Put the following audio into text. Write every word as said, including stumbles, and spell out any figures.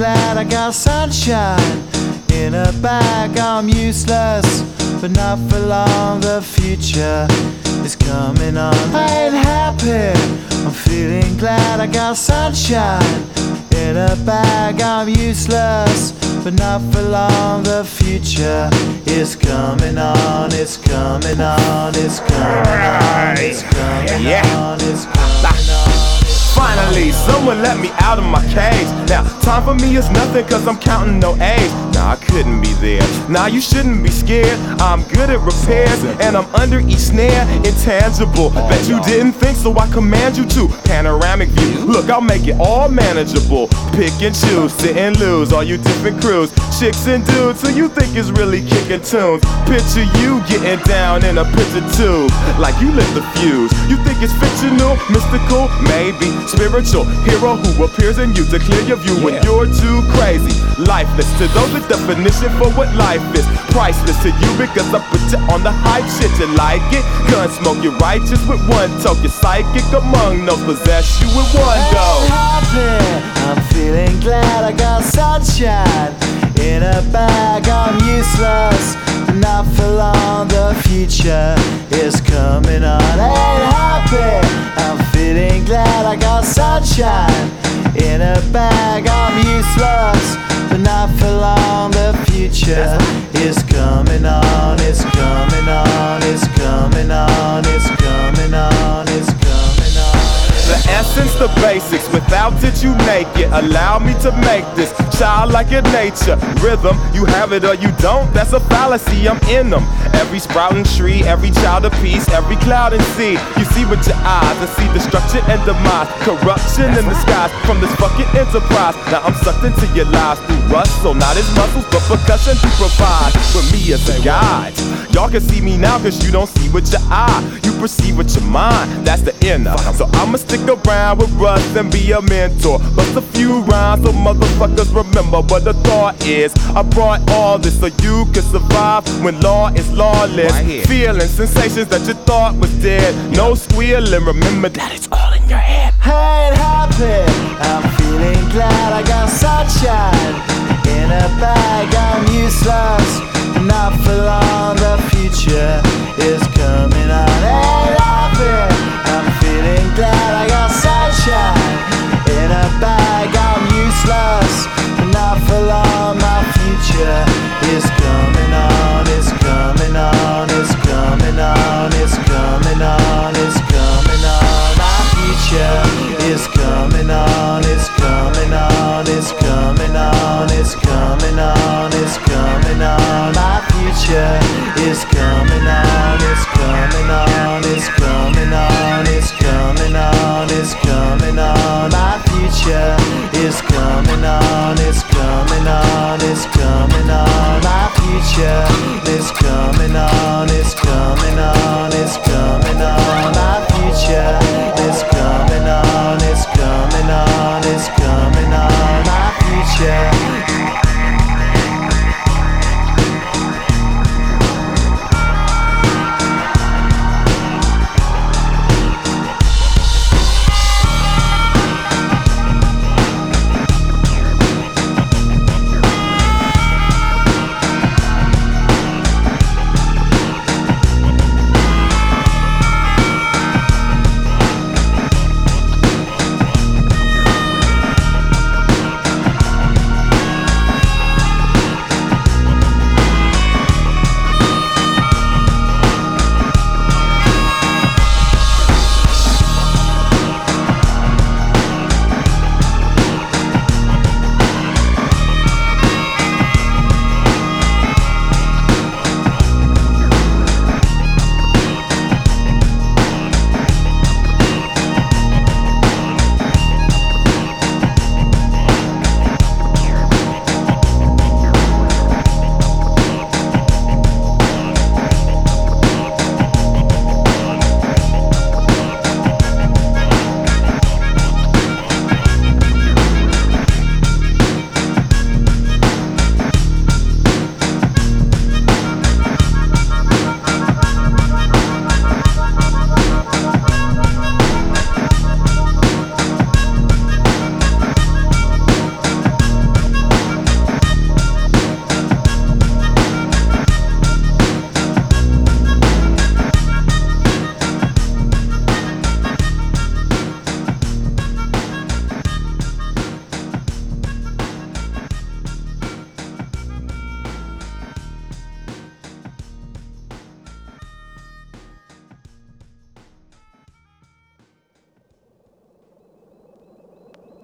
glad I got sunshine in a bag. I'm useless, but not for long. The future is coming on. I ain't happy, I'm feeling glad I got sunshine in a bag. I'm useless, but not for long. The future is coming on. It's coming on. It's coming on. It's coming on. It's coming on. Finally, someone let me out of my cage. Now, time for me is nothing cause I'm counting no A's. Nah, I couldn't be there. Nah, you shouldn't be scared. I'm good at repairs and I'm under each snare. Intangible, bet you didn't think, so I command you to. Panoramic view, look, I'll make it all manageable. Pick and choose, sit and lose, all you different crews. Chicks and dudes who you think is really kicking tunes. Picture you getting down in a picture tube, like you lit the fuse. You think it's fictional, mystical, maybe spiritual hero who appears in you to clear your view when you're too crazy. Lifeless to those, the definition for what life is. Priceless to you because I put you on the hype shit. You like it? Gun smoke, you're righteous with one toe. You're psychic among those, possess you with one go. I'm happy, I'm feeling glad I got sunshine in a bag. I'm useless, not for long. The future is coming on. Ain't happy, I'm feeling glad I got sunshine in a bag. I'm useless, but not for long. The future is coming on. It's coming on. It's coming on. It's coming on. It's coming on. The essence, the basics, without it you make it. Allow me to make this childlike in nature. Rhythm, you have it or you don't, that's a fallacy, I'm in them. Every sprouting tree, every child of peace, every cloud and sea. You see with your eyes and see destruction and demise. Corruption in the skies from this fucking enterprise. Now I'm sucked into your lives through rust, so not as muscles but percussion to provide for me as a guide. Y'all can see me now cause you don't see with your eye. You perceive with your mind, that's the inner. So I'ma stick around with Russ and be a mentor. Bust a few rhymes so motherfuckers remember what the thought is. I brought all this so you can survive when law is lawless. Right, feeling sensations that you thought was dead. No squealing, remember that it's all in your head. I ain't happy, I'm feeling glad I got sunshine in a bag. I'm useless, not for long. The future is coming on. Ain't happy, I'm feeling glad I got sunshine in a bag. I'm useless, not for long. My future is coming on. It's coming on. It's coming on. It's coming on. It's coming on. My future is coming on. It's coming on. It's coming on. It's coming on. It's coming on. My future is coming on. It's coming on. It's coming on. It's coming on. It's coming on. My future is coming on. It's coming on. It's coming on. My future